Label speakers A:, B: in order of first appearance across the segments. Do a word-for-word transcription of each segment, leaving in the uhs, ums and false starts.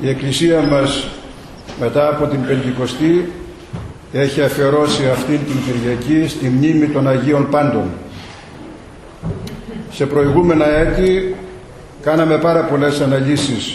A: η Εκκλησία μας μετά από την Πεντηκοστή έχει αφιερώσει αυτήν την Κυριακή στη μνήμη των Αγίων Πάντων. Σε προηγούμενα έτη κάναμε πάρα πολλές αναλύσεις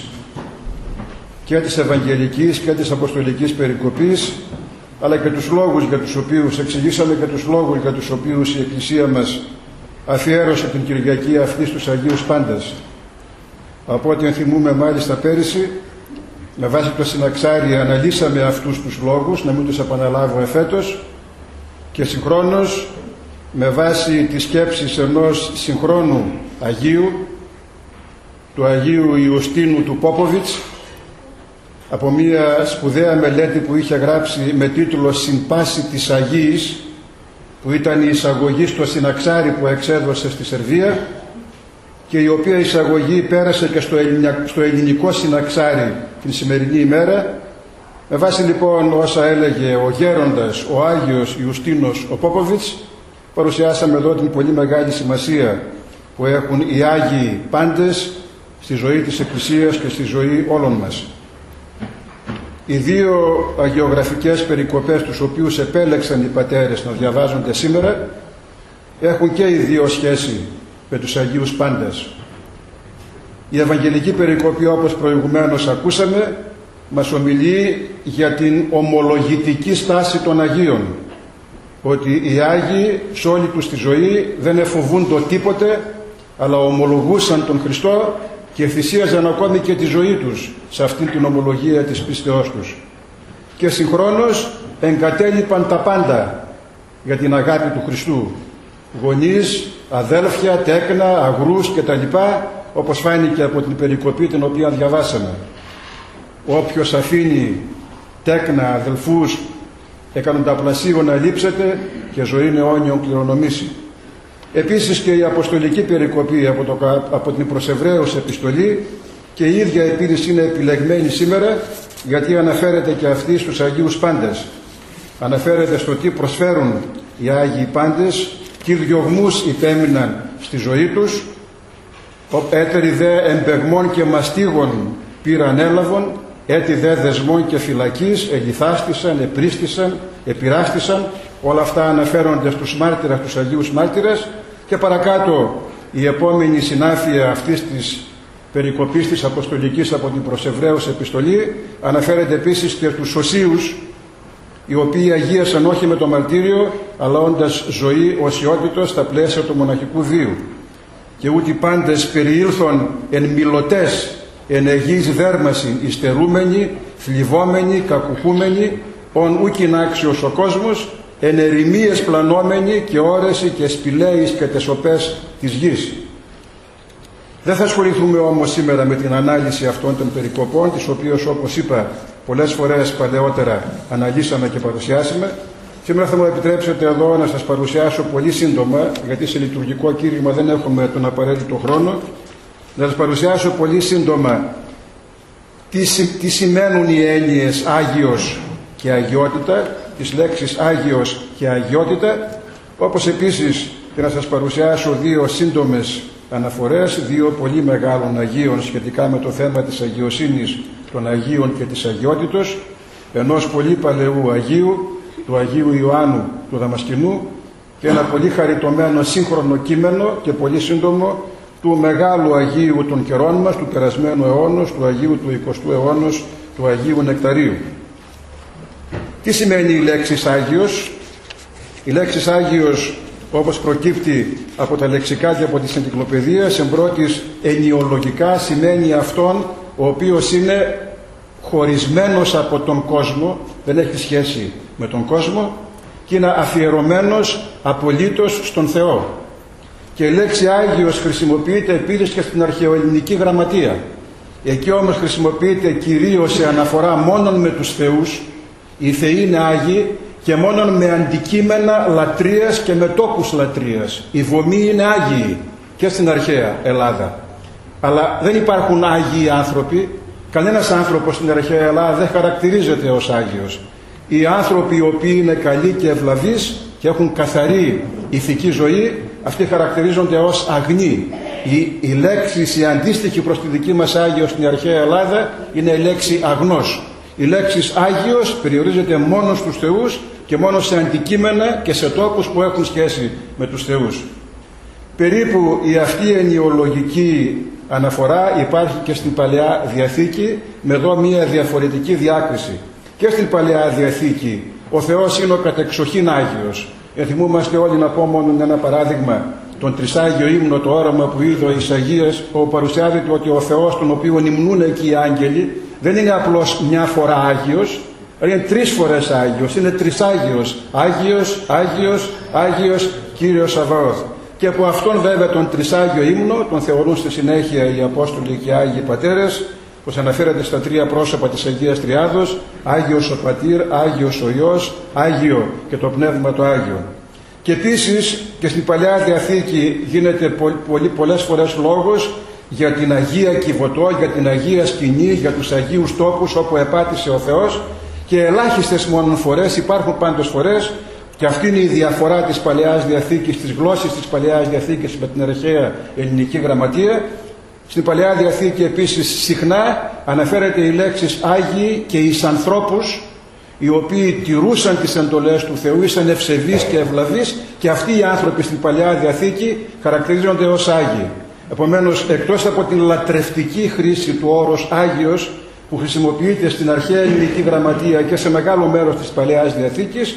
A: και της Ευαγγελικής και της Αποστολικής περικοπής, αλλά και τους λόγους για τους οποίους εξηγήσαμε και τους λόγους για τους οποίους η Εκκλησία μας αφιέρωσε την Κυριακή αυτή στους Αγίους Πάντες. Από ό,τι ενθυμούμε μάλιστα πέρυσι, με βάση το συναξάρι αναλύσαμε αυτούς τους λόγους, να μην τους επαναλάβω εφέτος, και συγχρόνως με βάση τις σκέψεις ενός συγχρόνου Αγίου, του Αγίου Ιουστίνου του Πόποβιτς, από μια σπουδαία μελέτη που είχε γράψει με τίτλο «Συν πάση της Αγίης», που ήταν η εισαγωγή στο συναξάρι που εξέδωσε στη Σερβία και η οποία εισαγωγή πέρασε και στο ελληνικό συναξάρι την σημερινή ημέρα. Με βάση λοιπόν όσα έλεγε ο γέροντας, ο Άγιος Ιουστίνος ο Πόποβιτς, παρουσιάσαμε εδώ την πολύ μεγάλη σημασία που έχουν οι Άγιοι Πάντες στη ζωή της Εκκλησίας και στη ζωή όλων μας. Οι δύο αγιογραφικές περικοπές τους οποίους επέλεξαν οι πατέρες να διαβάζονται σήμερα έχουν και οι δύο σχέση με τους Αγίους Πάντες. Η Ευαγγελική περικοπή, όπως προηγουμένως ακούσαμε, μας ομιλεί για την ομολογητική στάση των Αγίων, ότι οι Άγιοι σε όλη τους τη ζωή δεν εφοβούν το τίποτε, αλλά ομολογούσαν τον Χριστό και θυσίαζαν ακόμη και τη ζωή τους σε αυτήν την ομολογία της πίστεώς τους. Και συγχρόνως εγκατέλειπαν τα πάντα για την αγάπη του Χριστού. Γονείς, αδέλφια, τέκνα, αγρούς κτλ., όπως φάνηκε από την περικοπή την οποία διαβάσαμε. Όποιος αφήνει τέκνα, αδελφούς, εκατονταπλασίων να λείψετε και ζωή αιώνιον κληρονομήσει. Επίσης και η Αποστολική περικοπή από, το, από την προς Εβραίους επιστολή και η ίδια επίσης είναι επιλεγμένη σήμερα, γιατί αναφέρεται και αυτή στους Αγίους Πάντες. Αναφέρεται στο τι προσφέρουν οι Άγιοι Πάντες, τι διωγμούς υπέμειναν στη ζωή τους, έτεροι δε εμπεγμών και μαστίγων πήραν έλαβον, έτι δε δεσμών και φυλακής ελιθάστησαν, επρίστησαν, επειράστησαν. Όλα αυτά αναφέρονται στους μάρτυρες, τους Αγίους Μάρτυρες. Και παρακάτω η επόμενη συνάφεια αυτής της περικοπής της Αποστολικής από την προς Εβραίους επιστολή αναφέρεται επίσης και στους Οσίους, οι οποίοι αγίασαν όχι με το μαρτύριο, αλλά όντας ζωή οσιότητος στα πλαίσια του μοναχικού βίου. Και ούτε οι πάντες περιήλθον εν μιλωτές, εν αιγείς δέρμασιν, υστερούμενοι, θλιβόμενοι, κακουχούμενοι, ον ούκιν άξιος ο κόσμος, εν ερημίες πλανόμενοι και όρεση και σπηλαίεις και τεσοπές της γης. Δεν θα ασχοληθούμε όμως σήμερα με την ανάλυση αυτών των περικοπών, τις οποίες, όπως είπα πολλές φορές παλαιότερα, αναλύσαμε και παρουσιάσαμε. Σήμερα θα μου επιτρέψετε εδώ να σας παρουσιάσω πολύ σύντομα, γιατί σε λειτουργικό κήρυγμα δεν έχουμε τον απαραίτητο χρόνο, να σας παρουσιάσω πολύ σύντομα τι, τι σημαίνουν οι έννοιες Άγιος και αγιότητα, τις λέξεις Άγιος και αγιότητα, όπως επίσης και να σας παρουσιάσω δύο σύντομες αναφορές δύο πολύ μεγάλων Αγίων σχετικά με το θέμα της αγιοσύνης των Αγίων και της αγιότητος, ενός πολύ παλαιού Αγίου, του Αγίου Ιωάννου του Δαμασκηνού, και ένα πολύ χαριτωμένο σύγχρονο κείμενο και πολύ σύντομο του μεγάλου Αγίου των καιρών μας, του περασμένου αιώνος, του Αγίου του εικοστού αιώνος, του Αγίου Νεκταρίου. Τι σημαίνει η λέξη Άγιος? Η λέξη Άγιος, όπως προκύπτει από τα λεξικά και από τις ενcyclopαιδίες, εμπρότης ενιολογικά σημαίνει αυτόν ο οποίος είναι χωρισμένος από τον κόσμο, δεν έχει σχέση με τον κόσμο και είναι αφιερωμένος απολύτως στον Θεό. Και η λέξη Άγιος χρησιμοποιείται επίσης και στην αρχαιοελληνική γραμματεία. Εκεί όμως χρησιμοποιείται κυρίως σε αναφορά μόνον με τους θεούς. Οι θεοί είναι Άγιοι και μόνον με αντικείμενα λατρείας και με τόπους λατρείας. Οι βωμοί είναι Άγιοι και στην αρχαία Ελλάδα. Αλλά δεν υπάρχουν Άγιοι άνθρωποι. Κανένας άνθρωπος στην αρχαία Ελλάδα δεν χαρακτηρίζεται ως Άγιος. Οι άνθρωποι οι οποίοι είναι καλοί και ευλαβείς και έχουν καθαρή ηθική ζωή, αυτοί χαρακτηρίζονται ως αγνοί. Η, η λέξη, η αντίστοιχη προς τη δική μας Άγιος στην αρχαία Ελλάδα είναι η λέξη αγνός. Η λέξη Άγιος περιορίζεται μόνο στους θεούς και μόνο σε αντικείμενα και σε τόπους που έχουν σχέση με τους θεούς. Περίπου η αυτή ενιολογική αναφορά υπάρχει και στην Παλαιά Διαθήκη, με εδώ μία διαφορετική διάκριση. Και στην Παλαιά Διαθήκη ο Θεός είναι ο κατεξοχήν Άγιος. Ενθυμούμαστε όλοι, να πω μόνο ένα παράδειγμα, τον τρισάγιο ύμνο, το όραμα που είδε ο Ισαγίας, όπου παρουσιάζεται ότι ο Θεός, τον οποίο υμνούν εκεί οι άγγελοι, δεν είναι απλώς μια φορά Άγιος, αλλά είναι τρεις φορές Άγιος, είναι τρισάγιος. Άγιος, Άγιος, Άγιος, Κύριος Σαβαώθ. Και από αυτόν βέβαια τον τρισάγιο ύμνο τον θεωρούν στη συνέχεια οι Απόστολοι και οι Άγιοι Πατέρες, όπως αναφέρεται στα τρία πρόσωπα της Αγίας Τριάδος, Άγιος ο Πατήρ, Άγιος ο Υιός, Άγιο και το Πνεύμα το Άγιο. Και επίσης και στην Παλαιά Διαθήκη γίνεται πολύ, πολλές φορές λόγος για την Αγία Κιβωτό, για την Αγία Σκηνή, για τους Αγίους τόπους όπου επάτησε ο Θεός, και ελάχιστες μόνο φορές, υπάρχουν πάντως φορές, και αυτή είναι η διαφορά της Παλαιάς Διαθήκης, της γλώσσης της Παλαιάς Διαθήκης με την αρχαία ελληνική γραμματεία. Στην Παλαιά Διαθήκη επίσης συχνά αναφέρεται η λέξη Άγιοι και εις ανθρώπους, οι οποίοι τηρούσαν τις εντολές του Θεού, ήσαν ευσεβείς και ευλαβείς, και αυτοί οι άνθρωποι στην Παλαιά Διαθήκη χαρακτηρίζονται ως Άγιοι. Επομένως, εκτός από την λατρευτική χρήση του όρους Άγιος που χρησιμοποιείται στην αρχαία ελληνική γραμματεία και σε μεγάλο μέρος της Παλαιάς Διαθήκης,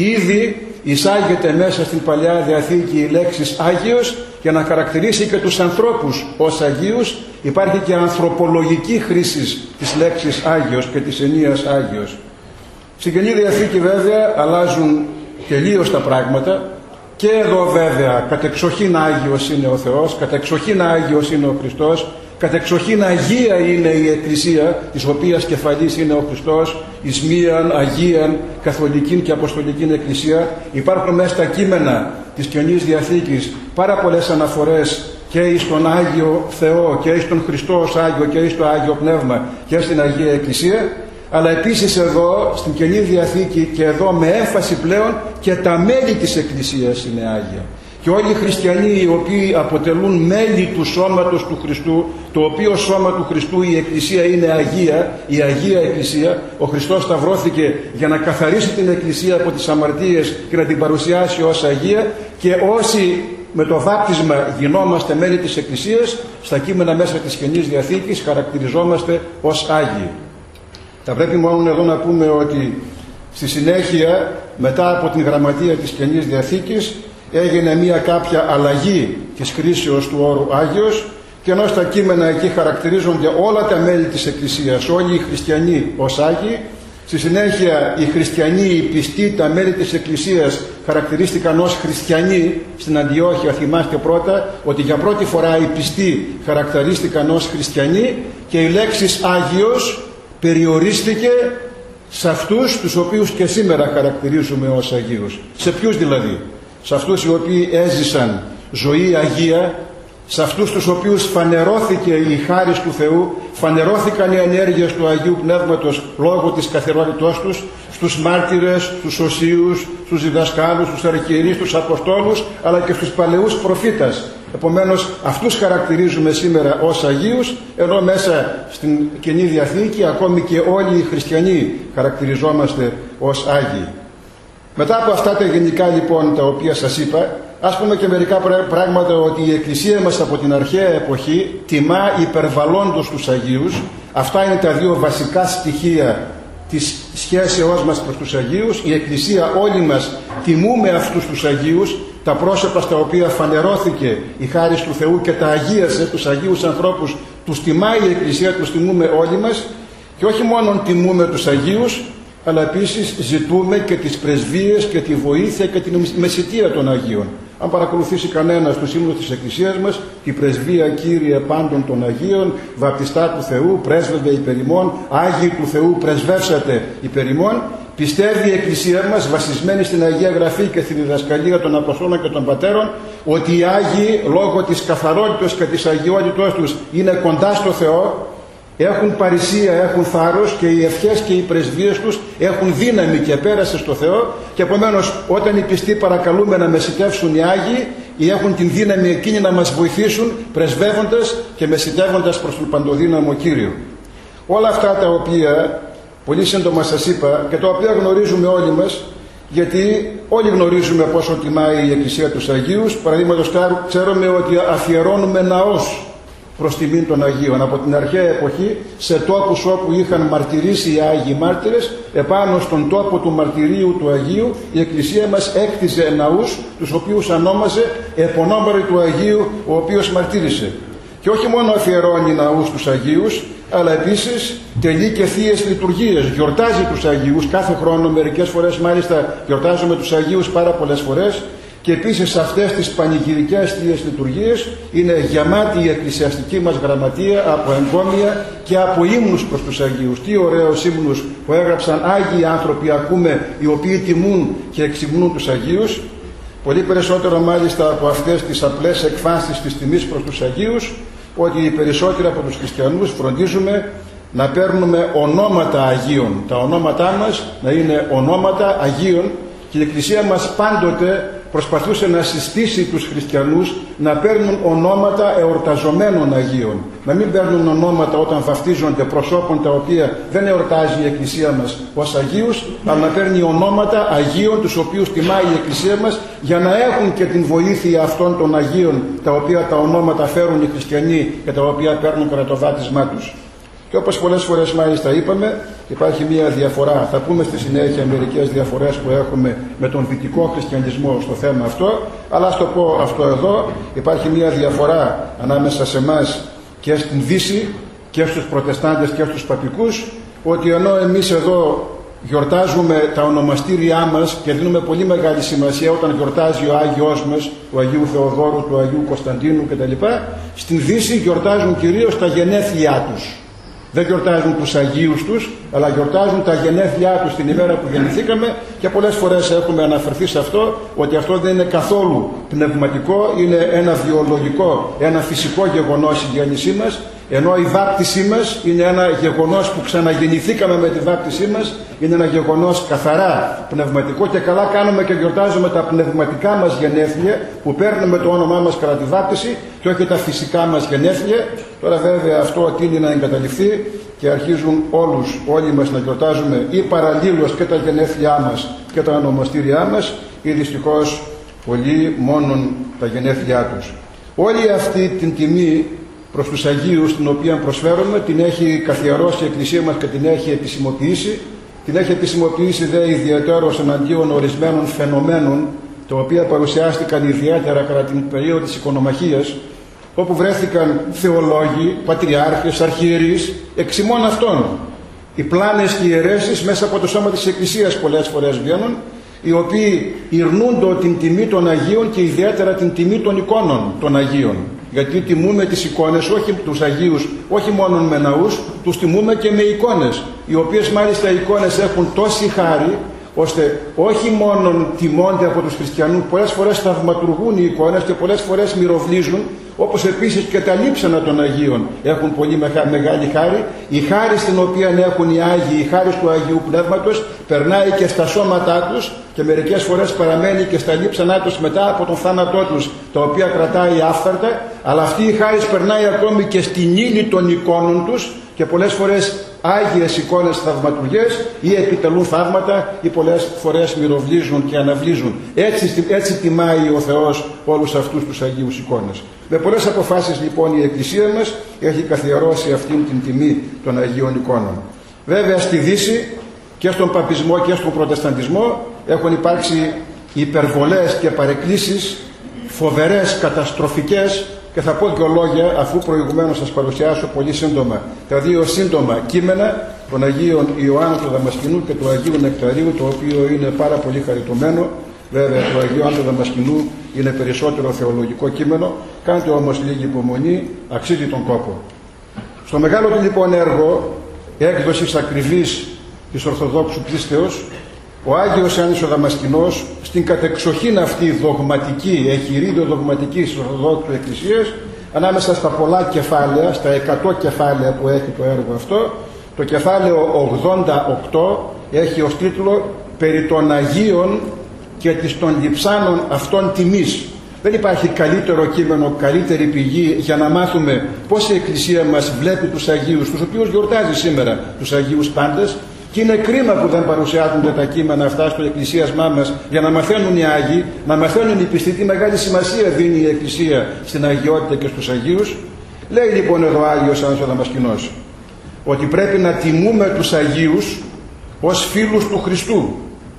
A: ήδη εισάγεται μέσα στην Παλαιά Διαθήκη η λέξη Άγιος για να χαρακτηρίσει και τους ανθρώπους ως Αγίους. Υπάρχει και ανθρωπολογική χρήση της λέξης Άγιος και της ενίας Άγιος. Στην Καινή Διαθήκη βέβαια αλλάζουν τελείως τα πράγματα. Και εδώ βέβαια κατεξοχήν Άγιος είναι ο Θεός, κατεξοχήν Άγιος είναι ο Χριστός, κατεξοχήν Αγία είναι η Εκκλησία, της οποίας κεφαλής είναι ο Χριστός, εις μίαν Αγίαν Καθολικήν και Αποστολικήν Εκκλησία. Υπάρχουν μέσα στα κείμενα της Καινής Διαθήκης πάρα πολλές αναφορές και εις τον Άγιο Θεό και εις τον Χριστό ως Άγιο και εις το Άγιο Πνεύμα και στην Αγία Εκκλησία. Αλλά επίσης εδώ στην Καινή Διαθήκη και εδώ με έμφαση πλέον και τα μέλη της Εκκλησίας είναι Άγια. Και όλοι οι χριστιανοί οι οποίοι αποτελούν μέλη του σώματος του Χριστού, το οποίο σώμα του Χριστού η Εκκλησία είναι Αγία, η Αγία Εκκλησία. Ο Χριστός σταυρώθηκε για να καθαρίσει την Εκκλησία από τις αμαρτίες και να την παρουσιάσει ως Αγία, και όσοι με το βάπτισμα γινόμαστε μέλη της Εκκλησίας, στα κείμενα μέσα της Καινής Διαθήκης χαρακτηριζόμαστε ως Άγιοι. Θα πρέπει μόνο εδώ να πούμε ότι στη συνέχεια, μετά από την γραμματεία της Καινής Διαθήκης, έγινε μια κάποια αλλαγή της χρήσεως του όρου Άγιος, και ενώ στα κείμενα εκεί χαρακτηρίζονται όλα τα μέλη της Εκκλησίας, όλοι οι χριστιανοί ως Άγιοι, στη συνέχεια οι χριστιανοί, οι πιστοί, τα μέλη της Εκκλησίας χαρακτηρίστηκαν ως χριστιανοί στην Αντιόχεια. Θυμάστε πρώτα ότι για πρώτη φορά οι πιστοί χαρακτηρίστηκαν ως χριστιανοί, και η λέξη Άγιος περιορίστηκε σε αυτούς τους οποίους και σήμερα χαρακτηρίζουμε ως Αγίους. Σε ποιους δηλαδή? Σε αυτούς οι οποίοι έζησαν ζωή Αγία, σε αυτούς τους οποίους φανερώθηκε η χάρις του Θεού, φανερώθηκαν οι ενέργειες του Αγίου Πνεύματος λόγω της καθαρότητός τους, στους μάρτυρες, στους οσίους, στους διδασκάλους, στους αρχιερείς, στους αποστόλους, αλλά και στους παλαιούς προφήτας. Επομένως αυτούς χαρακτηρίζουμε σήμερα ως Αγίους, ενώ μέσα στην Καινή Διαθήκη ακόμη και όλοι οι χριστιανοί χαρακτηριζόμαστε ως Άγιοι. Μετά από αυτά τα γενικά λοιπόν τα οποία σας είπα, ας πούμε και μερικά πράγματα, ότι η Εκκλησία μας από την αρχαία εποχή τιμά υπερβαλλόντως τους Αγίους. Αυτά είναι τα δύο βασικά στοιχεία της σχέσεώς μας προς τους Αγίους. Η Εκκλησία όλοι μας τιμούμε αυτούς τους Αγίους, τα πρόσωπα στα οποία φανερώθηκε η χάρις του Θεού και τα αγίασε, τους Αγίους ανθρώπους τους τιμάει η Εκκλησία, τους τιμούμε όλοι μας. Και όχι μόνο τιμούμε τους Αγίους, αλλά επίσης ζητούμε και τις πρεσβείες και τη βοήθεια και την μεσιτεία των Αγίων. Αν παρακολουθήσει κανένας τους ύμνους της Εκκλησίας μας, η πρεσβεία Κύριε πάντων των Αγίων, βαπτιστά του Θεού, πρέσβευε υπερ ημών, Άγιοι του Θεού, πρεσβεύσατε υπερ ημών. Πιστεύει η Εκκλησία μας, βασισμένη στην Αγία Γραφή και στη διδασκαλία των Αποστόλων και των Πατέρων, ότι οι Άγιοι λόγω της καθαρότητας και της αγιότητός τους είναι κοντά στο Θεό, έχουν παρησία, έχουν θάρρος, και οι ευχές και οι πρεσβείες τους έχουν δύναμη και πέρασε στο Θεό. Και επομένως όταν οι πιστοί παρακαλούμε να μεσιτεύσουν οι Άγιοι, ή έχουν την δύναμη εκείνη να μας βοηθήσουν πρεσβεύοντας και μεσητεύοντας προς τον παντοδύναμο Κύριο. Όλα αυτά τα οποία πολύ σύντομα σας είπα και τα οποία γνωρίζουμε όλοι μας, γιατί όλοι γνωρίζουμε πόσο τιμάει η Εκκλησία τους Αγίους. Παραδείγματος χάρη, ξέρουμε ότι αφιερώνουμε ναός προς τιμήν των Αγίων από την αρχαία εποχή σε τόπους όπου είχαν μαρτυρήσει οι Άγιοι Μάρτυρες. Επάνω στον τόπο του μαρτυρίου του Αγίου η Εκκλησία μας έκτιζε ναούς, τους οποίους ανόμαζε επωνόμαροι του Αγίου ο οποίος μαρτύρησε. Και όχι μόνο αφιερώνει ναούς τους Αγίους, αλλά επίσης τελεί και θείες λειτουργίες, γιορτάζει τους Αγίους κάθε χρόνο, μερικές φορές μάλιστα γιορτάζουμε τους Αγίους πάρα πολλές φορές, και επίσης αυτές τις πανηγυρικές θείες λειτουργίες είναι γεμάτη η εκκλησιαστική μας γραμματεία από εγκόμια και από ύμνους προς τους Αγίους. Τι ωραίους ύμνους που έγραψαν Άγιοι άνθρωποι ακούμε, οι οποίοι τιμούν και εξυμνούν τους Αγίους. Πολύ περισσότερο μάλιστα από αυτές τις απλές εκφάνσεις της τιμής προς τους Αγίους, ότι οι περισσότεροι από τους χριστιανούς φροντίζουμε να παίρνουμε ονόματα Αγίων. Τα ονόματά μας να είναι ονόματα Αγίων, και η Εκκλησία μας πάντοτε προσπαθούσε να συστήσει τους χριστιανούς να παίρνουν ονόματα εορταζομένων Αγίων. Να μην παίρνουν ονόματα όταν βαφτίζονται προσώπων τα οποία δεν εορτάζει η Εκκλησία μας ως Αγίους, αλλά να παίρνει ονόματα Αγίων τους οποίους τιμάει η Εκκλησία μας, για να έχουν και την βοήθεια αυτών των Αγίων τα οποία τα ονόματα φέρουν οι χριστιανοί και τα οποία παίρνουν κατά το βάπτισμά τους. Και όπως πολλές φορές μάλιστα είπαμε, υπάρχει μία διαφορά. Θα πούμε στη συνέχεια μερικές διαφορές που έχουμε με τον δυτικό χριστιανισμό στο θέμα αυτό, αλλά ας το πω αυτό εδώ. Υπάρχει μία διαφορά ανάμεσα σε εμάς και στην Δύση και στους προτεστάντες και στους παπικούς, ότι ενώ εμείς εδώ γιορτάζουμε τα ονομαστήριά μας και δίνουμε πολύ μεγάλη σημασία όταν γιορτάζει ο Άγιος μας, του Αγίου Θεοδόρου, του Αγίου Κωνσταντίνου κτλ., στην Δύση γιορτάζουν κυρίως τα γενέθλιά τους. Δεν γιορτάζουν τους Αγίους τους, αλλά γιορτάζουν τα γενέθλιά τους την ημέρα που γεννηθήκαμε, και πολλές φορές έχουμε αναφερθεί σε αυτό, ότι αυτό δεν είναι καθόλου πνευματικό, είναι ένα βιολογικό, ένα φυσικό γεγονός η γέννησή μας, ενώ η βάπτισή μας είναι ένα γεγονός που ξαναγεννηθήκαμε με τη βάπτισή μας, είναι ένα γεγονός καθαρά πνευματικό, και καλά κάνουμε και γιορτάζουμε τα πνευματικά μας γενέθλια που παίρνουμε το όνομά μας κατά τη βάπτιση και όχι τα φυσικά μας γενέθλια. Τώρα βέβαια αυτό τείνει να εγκαταλειφθεί και αρχίζουν όλους, όλοι μας να γιορτάζουμε ή παραλλήλως και τα γενέθλιά μας και τα ονομαστήριά μας, ή δυστυχώς πολλοί μόνον τα γενέθλιά τους. Όλη αυτή την τιμή προς τους Αγίους την οποία προσφέρουμε την έχει καθιερώσει η Εκκλησία μας και την έχει επισημοποιήσει. Την έχει επισημοποιήσει δε ιδιαίτερως εναντίον ορισμένων φαινομένων, τα οποία παρουσιάστηκαν ιδιαίτερα κατά την περίοδο της οικονομαχίας, όπου βρέθηκαν θεολόγοι, πατριάρχες, αρχιερείς, εξ ημών αυτών. Οι πλάνες και οι αιρέσεις μέσα από το σώμα της Εκκλησίας πολλές φορές βγαίνουν, οι οποίοι ειρνούνται την τιμή των Αγίων και ιδιαίτερα την τιμή των εικόνων των Αγίων. Γιατί τιμούμε τις εικόνες, όχι τους Αγίους, όχι μόνο με ναούς, τους τιμούμε και με εικόνες, οι οποίες μάλιστα οι εικόνες έχουν τόση χάρη, ώστε όχι μόνο τιμώνται από τους χριστιανούς, πολλές φορές θαυματουργούν οι εικόνες και πολλές φορές μυροβλίζουν, όπως επίσης και τα λείψανα των Αγίων έχουν πολύ μεγάλη χάρη. Η χάρη στην οποία έχουν οι Άγιοι, η χάρη του Αγίου Πνεύματος, περνάει και στα σώματά τους και μερικές φορές παραμένει και στα λείψανά τους μετά από τον θάνατό τους, τα οποία κρατάει άφθαρτα, αλλά αυτή η χάρη περνάει ακόμη και στην ύλη των εικόνων τους, και πολλές φορές Άγιες εικόνες θαυματουργές ή επιτελούν θαύματα ή πολλές φορές μυροβλίζουν και αναβλίζουν. Έτσι, έτσι τιμάει ο Θεός όλους αυτούς τους Αγίους εικόνες. Με πολλές αποφάσεις λοιπόν η Εκκλησία μας έχει καθιερώσει αυτήν την τιμή των Αγίων εικόνων. Βέβαια στη Δύση και στον παπισμό και στον προτεσταντισμό έχουν υπάρξει υπερβολές και παρεκκλήσεις φοβερές, καταστροφικές, και θα πω δύο λόγια, αφού προηγουμένως σας παρουσιάσω πολύ σύντομα τα δύο σύντομα κείμενα των Αγίων Ιωάννου του Δαμασκηνού και του Αγίου Νεκταρίου, το οποίο είναι πάρα πολύ χαριτωμένο. Βέβαια το Αγίου Ιωάννου του Δαμασκηνού είναι περισσότερο θεολογικό κείμενο, κάντε όμως λίγη υπομονή, αξίζει τον κόπο. Στο μεγάλο του λοιπόν έργο έκδοσης ακριβής της Ορθοδόξου πίστεως, ο Άγιος Ιωάννης ο Δαμασκηνός, στην κατεξοχήν αυτή δογματική, εχειρίδιο δογματική της Ορθοδόξου Εκκλησίας, ανάμεσα στα πολλά κεφάλαια, στα εκατό κεφάλαια που έχει το έργο αυτό, το κεφάλαιο ογδόντα οκτώ έχει ως τίτλο «Περί των Αγίων και της των λειψάνων αυτών τιμής». Δεν υπάρχει καλύτερο κείμενο, καλύτερη πηγή για να μάθουμε πώς η Εκκλησία μας βλέπει τους Αγίους, τους οποίους γιορτάζει σήμερα τους Αγίους πάντες, και είναι κρίμα που δεν παρουσιάζονται τα κείμενα αυτά στο εκκλησίασμά μας για να μαθαίνουν οι Άγιοι, να μαθαίνουν οι πιστοί τι μεγάλη σημασία δίνει η Εκκλησία στην αγιότητα και στους Αγίους. Λέει λοιπόν εδώ ο Άγιος Άννος ο Δαμασκηνός ότι πρέπει να τιμούμε τους Αγίους ως φίλους του Χριστού,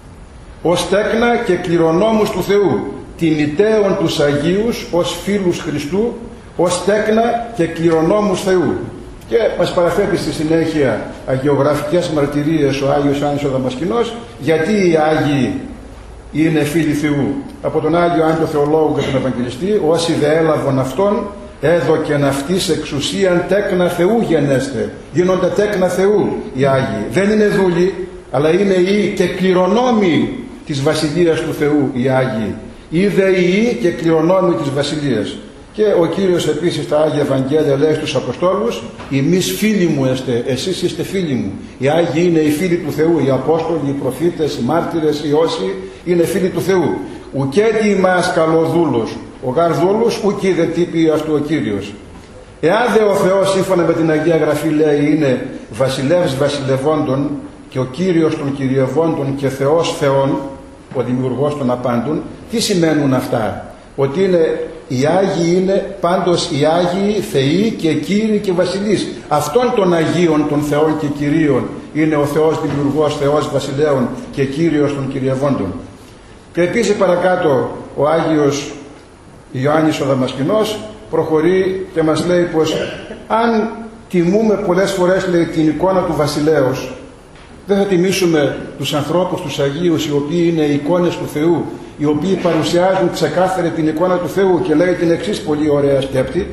A: ως τέκνα και κληρονόμους του Θεού, τιμητέων τους Αγίους ως φίλους Χριστού, ως τέκνα και κληρονόμους Θεού. Και μας παραθέτει στη συνέχεια αγιογραφικές μαρτυρίες ο Άγιος Άννος ο Δαμασκηνός γιατί οι Άγιοι είναι φίλοι Θεού. Από τον Άγιο Άντιο Θεολόγο και τον Ευαγγελιστή, όσοι δε έλαβον αυτόν έδωκεν αυτής εξουσίαν τέκνα Θεού γενέστε. Γίνονται τέκνα Θεού οι Άγιοι. Δεν είναι δούλοι, αλλά είναι οι και κληρονόμοι της Βασιλείας του Θεού οι Άγιοι. Είδε οι και κληρονόμοι της Βασιλείας. Και ο Κύριος επίσης στα Άγια Ευαγγέλια λέει στους Αποστόλους, «Εμείς φίλοι μου είστε, εσείς είστε φίλοι μου». Οι Άγιοι είναι οι φίλοι του Θεού, οι Απόστολοι, οι προφήτες, οι μάρτυρες, οι όσοι είναι φίλοι του Θεού. «Ουκέτι ημάς καλοδούλος, ο γάρ δούλος, ουκί δε τύπη αυτού ο Κύριος». Εάν δε ο Θεός σύμφωνα με την Αγία Γραφή λέει είναι βασιλεύς βασιλευόντων και ο Κύριος των κυριευόντων και Θεός Θεών, ο δημιουργός των απάντων, τι σημαίνουν αυτά? Ότι είναι οι Άγιοι είναι πάντως οι Άγιοι Θεοί και Κύριοι και Βασιλείς. Αυτών των Αγίων των Θεών και Κυρίων είναι ο Θεός Δημιουργός, Θεός Βασιλέων και Κύριος των Κυριευόντων. Και επίσης παρακάτω ο Άγιος Ιωάννης ο Δαμασκηνός προχωρεί και μας λέει πως αν τιμούμε πολλές φορές, λέει, την εικόνα του Βασιλέως, δεν θα τιμήσουμε τους ανθρώπους, τους Αγίους, οι οποίοι είναι εικόνες του Θεού, οι οποίοι παρουσιάζουν ξεκάθαρη την εικόνα του Θεού. Και λέει την εξής πολύ ωραία σκέπτη: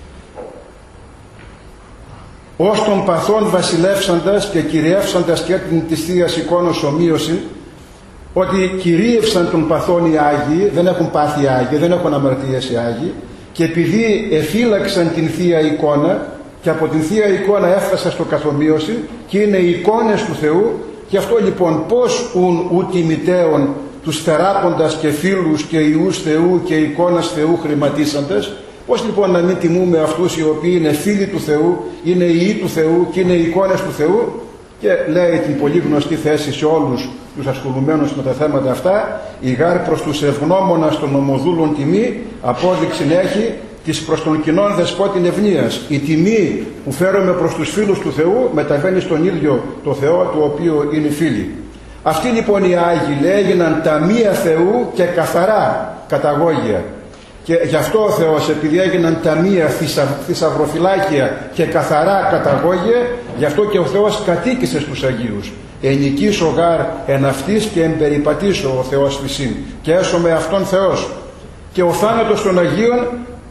A: «Ως των παθών βασιλεύσαντας και κυριεύσαντας και την της Θείας εικόνος ομοίωση», ότι κυρίευσαν των παθών οι Άγιοι, δεν έχουν πάθει οι Άγιοι, δεν έχουν αμαρτίες οι Άγιοι, και επειδή εφύλαξαν την Θεία εικόνα και από την Θεία εικόνα έφτασαν στο καθομοίωση και είναι οι εικόνες του Θεού, γι' αυτό λοιπόν πώς ουν ου τιμητέων τους θεράποντας και φίλους και ιούς Θεού και εικόνας Θεού χρηματίσαντες, πώς λοιπόν να μην τιμούμε αυτούς οι οποίοι είναι φίλοι του Θεού, είναι ιοί του Θεού και είναι εικόνες του Θεού? Και λέει την πολύ γνωστή θέση σε όλους τους ασχολουμένους με τα θέματα αυτά: «Η γάρ προς τους ευγνώμονας των ομοδούλων τιμή, απόδειξη έχει της προς τον κοινών δεσπότην ευνοίας». Η τιμή που φέρουμε προς τους φίλους του Θεού μεταβαίνει στον ίδιο το Θεό του οποίου είναι φίλοι. Αυτοί λοιπόν οι Άγιοι, λέει, έγιναν ταμεία Θεού και καθαρά καταγόγια. Και γι' αυτό ο Θεός, επειδή έγιναν ταμεία, θησαυροφυλάκια και καθαρά καταγόγια, γι' αυτό και ο Θεός κατοίκησε στους Αγίους. «Ενικήσω γάρ εν αυτής και εμπεριπατήσω ο Θεός φυσίν, και έσωμε αυτόν Θεός». Και ο θάνατος των Αγίων,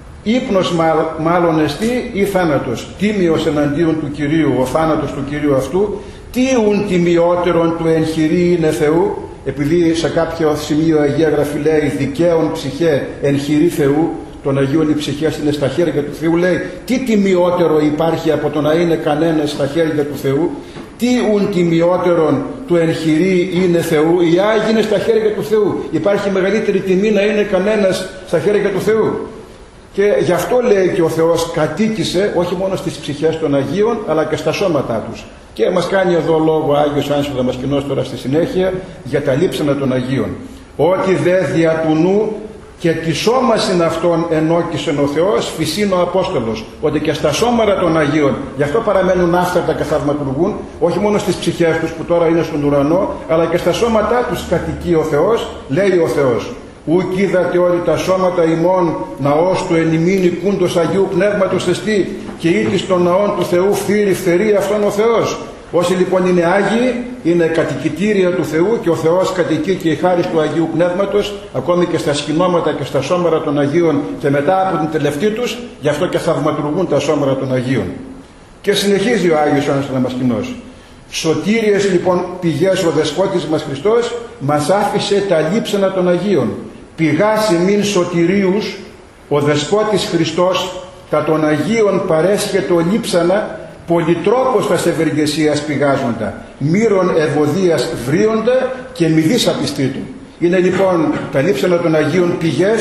A: ύπνος μάλλον εστί ή θάνατος, τίμιος εναντίον του Κυρίου, ο θάνατος του Κυρίου αυτού, τι ουν τιμιότερον του εν χειρή είναι Θεού, επειδή σε κάποιο σημείο η Αγία Γραφή λέει δικαίων ψυχέ εν χειρή Θεού, των Αγίων οι ψυχές είναι στα χέρια του Θεού, λέει τι τιμιότερο υπάρχει από το να είναι κανένας στα χέρια του Θεού? Τι ουν τιμιότερον του εν χειρή είναι Θεού? Οι Άγιοι είναι στα χέρια του Θεού. Υπάρχει μεγαλύτερη τιμή να είναι κανένας στα χέρια του Θεού? Και γι' αυτό λέει και ο Θεός κατοίκησε όχι μόνο στις ψυχές των Αγίων αλλά και στα σώματά τους. Και μας κάνει εδώ λόγο ο Άγιος Άννος ο Δαμασκηνός τώρα στη συνέχεια για τα λείψανα των Αγίων. «Ότι δε δια του νου και τη σώμασιν αυτών ενόκησεν ο Θεός φυσίν ο Απόστολος». Ότι και στα σώματα των Αγίων, γι' αυτό παραμένουν άφθαρτα και θαυματουργούν, όχι μόνο στις ψυχές τους που τώρα είναι στον ουρανό, αλλά και στα σώματά τους κατοικεί ο Θεός, λέει ο Θεός. «Ουκ είδατε ότι τα σώματα ημών ναός του εν ημίν οικούντος Αγίου Πνεύματος εστί, και ήτης των ναών του Θεού φθήρη φθερεί αυτόν ο Θεός». Όσοι λοιπόν είναι Άγιοι είναι κατοικητήρια του Θεού και ο Θεός κατοικεί και η χάρις του Αγίου Πνεύματος ακόμη και στα σκηνώματα και στα σώματα των Αγίων, και μετά από την τελευταία τους, γι' αυτό και θαυματουργούν τα σώματα των Αγίων. Και συνεχίζει ο Άγιος Άννος ο Δαμασκηνός: «Σωτήριες λοιπόν πηγές ο Δεσπότης μας Χριστός μας άφησε τα λείψανα των Αγίων. Πηγάς ημίν σωτηρίους ο Δεσπότης Χριστός τα των Αγίων παρέσχετο λείψανα, πολυτρόπος τας ευεργεσίας πηγάζοντα, μύρων ευωδίας βρίοντα και μηδής απιστήτων». Είναι λοιπόν τα λείψανα των Αγίων πηγές,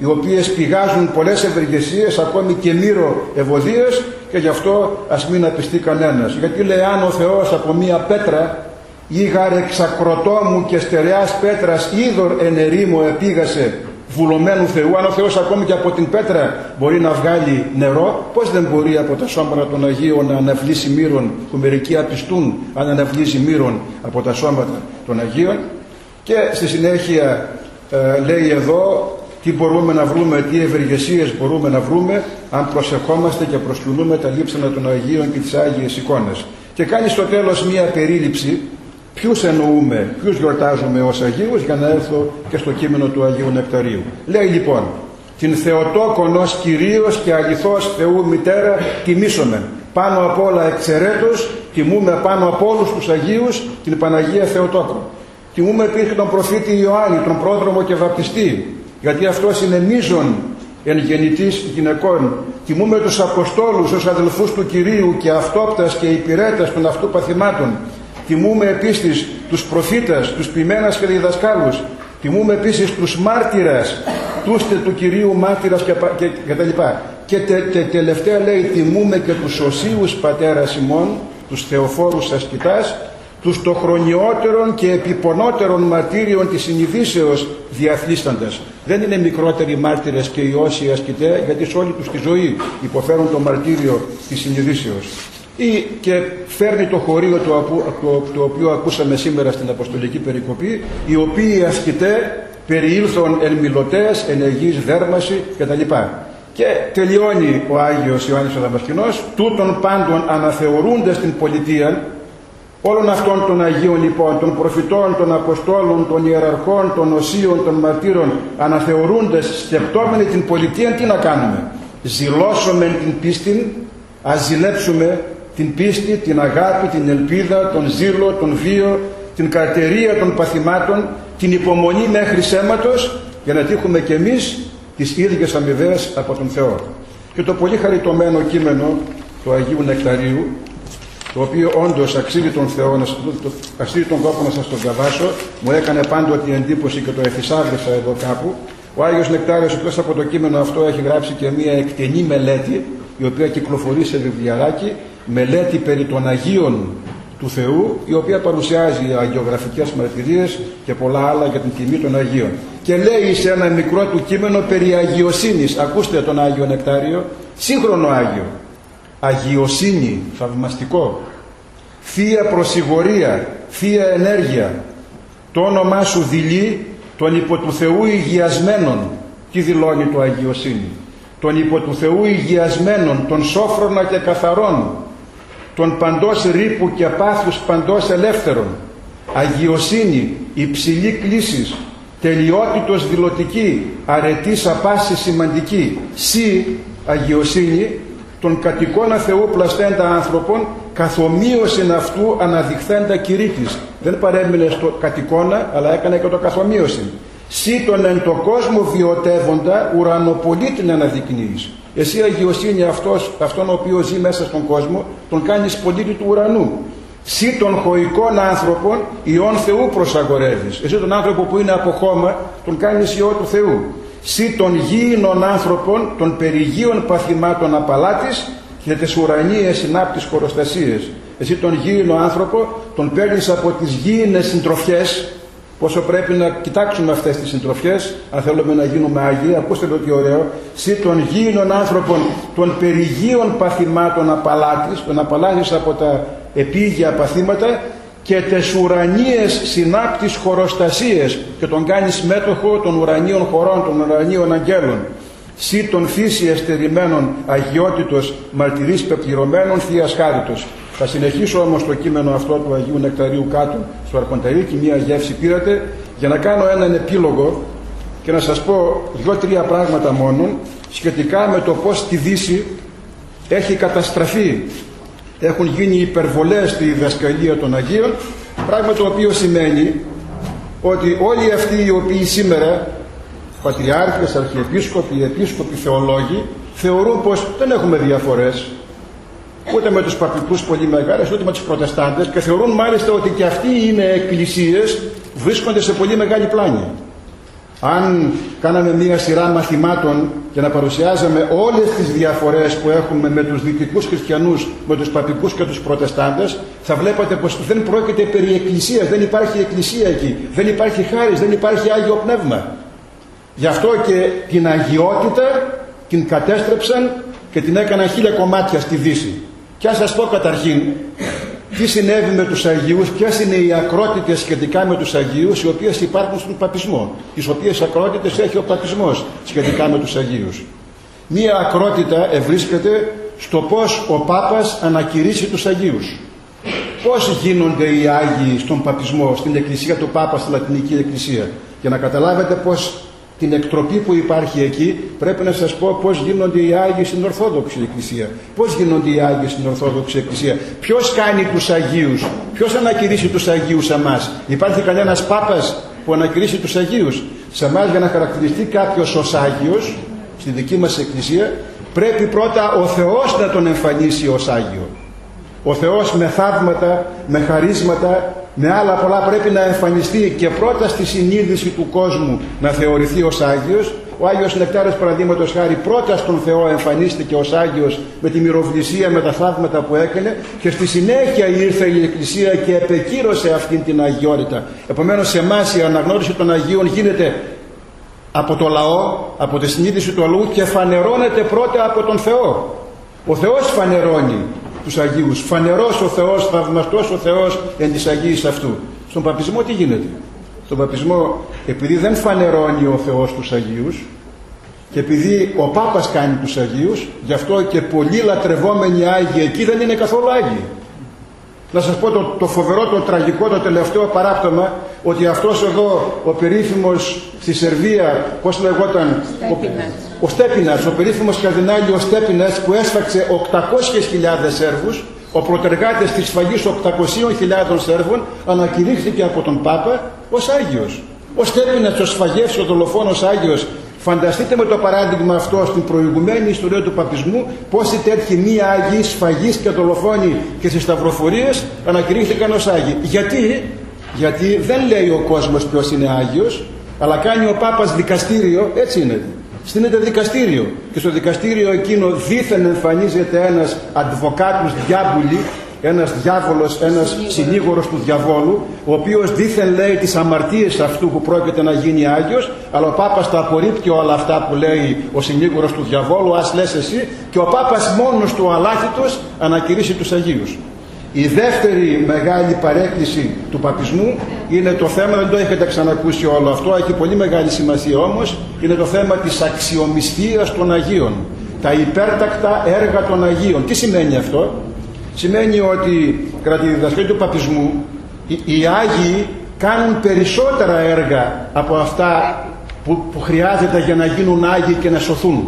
A: οι οποίες πηγάζουν πολλές ευεργεσίες, ακόμη και μύρο ευωδίες, και γι' αυτό ας μην απιστεί κανένας. Γιατί λέει, αν ο Θεός από μία πέτρα ήγαρ εξακροτόμου και στερεάς πέτρας είδωρ εν ερήμο επήγασε βουλωμένου Θεού, αν ο Θεός ακόμη και από την πέτρα μπορεί να βγάλει νερό, πώς δεν μπορεί από τα σώματα των Αγίων να αναβλήσει μύρον, που μερικοί απιστούν αν αναβλήσει μύρον από τα σώματα των Αγίων. Και στη συνέχεια ε, λέει εδώ τι μπορούμε να βρούμε, τι ευεργεσίες μπορούμε να βρούμε αν προσευχόμαστε και προσκυνούμε τα λείψανα των Αγίων και τις Άγιες εικόνες. Και κάνει στο τέλος μία περίληψη ποιους εννοούμε, ποιους γιορτάζουμε ως Αγίους, για να έρθω και στο κείμενο του Αγίου Νεκταρίου. Λέει λοιπόν, την Θεοτόκον ως Κυρίως και αληθώς Θεού Μητέρα τιμήσομεν. Πάνω απ' όλα εξαιρέτως τιμούμε πάνω από όλους τους Αγίους την Παναγία Θεοτόκο. Τιμούμε επίσης τον προφήτη Ιωάννη, τον πρόδρομο και βαπτιστή, γιατί αυτός είναι μείζων εν γεννητής γυναικών. Τιμούμε τους Αποστόλους ως αδελφούς του Κυρίου και αυτόπτας και υπηρέτας των αυτού παθημάτων. Τιμούμε επίσης τους προφήτας, τους ποιμένας και διδασκάλους. Τιμούμε επίσης τους μάρτυρας, τους τε του Κυρίου μάρτυρας και, και, και τα λοιπά. Και τε, τε, τελευταία λέει, τιμούμε και τους οσίους πατέρας ημών, τους θεοφόρους ασκητάς, τους το χρονιότερων και επιπονότερων μαρτύριων της συνειδήσεως διαθλίσταντας. Δεν είναι μικρότεροι μάρτυρες και οι όσοι ασκητέ, γιατί σε όλη τους τη ζωή υποφέρουν το μαρτύριο της συνειδήσεως. Ή και φέρνει το χωρίο το, το, το οποίο ακούσαμε σήμερα στην Αποστολική Περικοπή, οι οποίοι ασκητέ περιήλθον εν μιλωτές, εν αιγής δέρμαση κτλ. Και τελειώνει ο Άγιος Ιωάννης ο Δαμασκηνός, τούτων πάντων αναθεωρούνται στην πολιτεία, όλων αυτών των Αγίων λοιπόν, των προφητών, των Αποστόλων, των Ιεραρχών, των Οσίων, των Μαρτύρων, αναθεωρούντες, σκεπτόμενοι την πολιτεία, τι να κάνουμε? Ζηλώσομεν την πίστη, ας ζηλέψουμε την πίστη, την αγάπη, την ελπίδα, τον ζήλο, τον βίο, την καρτερία των παθημάτων, την υπομονή μέχρι σέματος, για να τύχουμε κι εμείς τις ίδιες αμοιβές από τον Θεό. Και το πολύ χαριτωμένο κείμενο του Αγίου Νεκταρίου, το οποίο όντως αξίζει τον Θεό, αξίζει τον κόπο να σας το διαβάσω, μου έκανε πάντοτε εντύπωση και το εφησάβρισα εδώ κάπου. Ο Άγιος Νεκτάριος εκτός από το κείμενο αυτό έχει γράψει και μια εκτενή μελέτη, η οποία κυκλοφορεί σε βιβλιαράκι, μελέτη περί των Αγίων του Θεού, η οποία παρουσιάζει αγιογραφικές μαρτυρίες και πολλά άλλα για την τιμή των Αγίων. Και λέει σε ένα μικρό του κείμενο περί αγιοσύνης. Ακούστε τον Άγιο Νεκτάριο, σύγχρονο Άγιο. Αγιοσύνη, θαυμαστικό. Θεία προσιγωρία, θεία ενέργεια. Το όνομά σου δειλεί των υπό του Θεού υγιασμένων. Τι δηλώνει το αγιοσύνη? Των υπό του Θεού υγιασμένων, των σόφρονα και καθαρών, των παντός ρήπου και πάθους παντός ελεύθερων. Αγιοσύνη, υψηλή κλίσης, τελειότητος δηλωτική, αρετής απάση σημαντική. Σι, αγιοσύνη, των κατοικώνα Θεού πλαστέντα άνθρωπων, καθομοίωσιν αυτού αναδειχθέντα κηρύτης. Δεν παρέμεινε στο κατοικώνα, αλλά έκανε και το καθομοίωσιν. Σύ τον εν το κόσμο βιωτεύοντα ουρανοπολίτην αναδεικνύεις. Εσύ αγιοσύνη αυτός, αυτόν ο οποίος ζει μέσα στον κόσμο, τον κάνεις πολίτη του ουρανού. Σύ των χωικών άνθρωπων ιών Θεού προσαγορεύεις. Εσύ τον άνθρωπο που είναι από χώμα, τον κάνεις ιό του Θεού. Σύ των γήινων άνθρωπων, των περιγείων παθημάτων απαλάτης και τις ουρανίες συνάπτεις χωροστασίες. Εσύ τον γήινο άνθρωπο, τον παίρνεις από τις γήινες συντροφιές. Πόσο πρέπει να κοιτάξουμε αυτές τις συντροφιές, αν θέλουμε να γίνουμε Άγιοι. Ακούστε το τι ωραίο. Σύ των γήινων άνθρωπων, των περιγείων παθημάτων απαλάτης, τον απαλάτης από τα επίγεια παθήματα, και τες ουρανίες συνάπτεις χωροστασίες, και τον κάνεις μέτοχο των ουρανίων χωρών, των ουρανίων αγγέλων. Σύ των φύση εστερημένων αγιότητος, μαρτυρής πεπληρωμένων θείας χάριτος. Θα συνεχίσω όμως το κείμενο αυτό του Αγίου Νεκταρίου κάτω στο Αρχονταρίκι, μία γεύση πήρατε, για να κάνω έναν επίλογο και να σας πω δύο-τρία πράγματα μόνον σχετικά με το πως στη Δύση έχει καταστραφεί, έχουν γίνει υπερβολές στη διδασκαλία των Αγίων, πράγμα το οποίο σημαίνει ότι όλοι αυτοί οι οποίοι σήμερα, πατριάρχες, αρχιεπίσκοποι, επίσκοποι, θεολόγοι, θεωρούν πως δεν έχουμε διαφορές ούτε με τους παπικούς πολύ μεγάλες, ούτε με τους προτεστάντες, και θεωρούν μάλιστα ότι και αυτοί είναι εκκλησίες, βρίσκονται σε πολύ μεγάλη πλάνη. αν κάναμε μία σειρά μαθημάτων και να παρουσιάζαμε όλες τις διαφορές που έχουμε με τους δυτικούς χριστιανούς, με τους παπικούς και τους προτεστάντες, θα βλέπατε πως δεν πρόκειται περί εκκλησίας, δεν υπάρχει εκκλησία εκεί, δεν υπάρχει χάρις, δεν υπάρχει Άγιο Πνεύμα. Γι' αυτό και την αγιότητα την κατέστρεψαν και την έκαναν χίλια κομμάτια στη Δύση. Και ας σας πω καταρχήν τι συνέβη με τους Αγίους, ποιες είναι οι ακρότητες σχετικά με τους Αγίους οι οποίες υπάρχουν στον παπισμό, τις οποίες ακρότητες έχει ο παπισμός σχετικά με τους Αγίους. Μία ακρότητα ευρίσκεται στο πώς ο Πάπας ανακηρύσσει τους Αγίους. Πώς γίνονται οι Άγιοι στον παπισμό, στην εκκλησία του Πάπα, στη Λατινική Εκκλησία. Για να καταλάβετε πώς την εκτροπή που υπάρχει εκεί, πρέπει να σας πω πώς γίνονται οι Άγιοι στην Ορθόδοξη Εκκλησία. Πώς γίνονται οι Άγιοι στην Ορθόδοξη Εκκλησία. Ποιος κάνει τους Αγίους, ποιος ανακηρύσσει τους Αγίους σε εμάς. Υπάρχει κανένας Πάπας που ανακηρύσσει τους Αγίους. Σε εμάς, για να χαρακτηριστεί κάποιος ως Άγιος, στη δική μας Εκκλησία, πρέπει πρώτα ο Θεός να τον εμφανίσει ως Άγιο. Ο Θεός με θαύματα, με χαρίσματα, με άλλα πολλά πρέπει να εμφανιστεί και πρώτα στη συνείδηση του κόσμου να θεωρηθεί ως Άγιος. Ο Άγιος Νεκτάριος, παραδείγματος χάρη, πρώτα στον Θεό εμφανίστηκε ως Άγιος με τη μυροβλησία, με τα θαύματα που έκανε, και στη συνέχεια ήρθε η Εκκλησία και επεκύρωσε αυτήν την αγιότητα. Επομένως, σε εμάς η αναγνώριση των Αγίων γίνεται από το λαό, από τη συνείδηση του λαού, και φανερώνεται πρώτα από τον Θεό. Ο Θεός φανερώνει τους Αγίους. Φανερός ο Θεός, θαυμαστός ο Θεός εν της Αγίης αυτού. Στον παπισμό τι γίνεται? Στον παπισμό, επειδή δεν φανερώνει ο Θεός τους Αγίους και επειδή ο Πάπας κάνει τους Αγίους, γι' αυτό και πολλοί λατρευόμενοι Άγιοι εκεί δεν είναι καθόλου Άγιοι. Να σας πω το, το φοβερό, το τραγικό, το τελευταίο παράπτωμα, ότι αυτός εδώ ο περίφημος στη Σερβία, πώς λεγόταν,
B: Στέπινας.
A: ο, ο Στέπινας, ο περίφημος καρδινάλι ο Στέπινας, που έσφαξε οκτακόσιες χιλιάδες Σέρβους, ο προτεργάτης της σφαγής οκτακοσίων χιλιάδων Σέρβων, ανακηρύχθηκε από τον Πάπα ως Άγιος. Ο Στέπινας, ο σφαγεύς, ο δολοφόνος Άγιος. Φανταστείτε με το παράδειγμα αυτό στην προηγουμένη ιστορία του παπισμού πόσοι τέτοιοι μη Άγιοι, σφαγείς και δολοφόνοι και στις σταυροφορίες ανακηρύχθηκαν ως Άγιοι. Γιατί? Γιατί δεν λέει ο κόσμος ποιος είναι Άγιος, αλλά κάνει ο Πάπας δικαστήριο, έτσι είναι. Στείνεται δικαστήριο και στο δικαστήριο εκείνο δήθεν εμφανίζεται ένας advocatus diaboli, ένας διάβολος, ένας συνήγορος του διαβόλου, ο οποίος δήθεν λέει τις αμαρτίες αυτού που πρόκειται να γίνει Άγιος, αλλά ο Πάπας τα απορρίπτει όλα αυτά που λέει ο συνήγορος του διαβόλου, ας λες εσύ, και ο Πάπας μόνος του αλάχητος ανακηρύσσει τους Αγίους. Η δεύτερη μεγάλη παρέκκληση του παπισμού είναι το θέμα, δεν το έχετε ξανακούσει όλο αυτό, έχει πολύ μεγάλη σημασία όμως, είναι το θέμα της αξιομισθίας των Αγίων. Τα υπέρτακτα έργα των Αγίων. Τι σημαίνει αυτό? Σημαίνει ότι κατά τη διδασκαλία του παπισμού οι, οι Άγιοι κάνουν περισσότερα έργα από αυτά που, που χρειάζεται για να γίνουν Άγιοι και να σωθούν.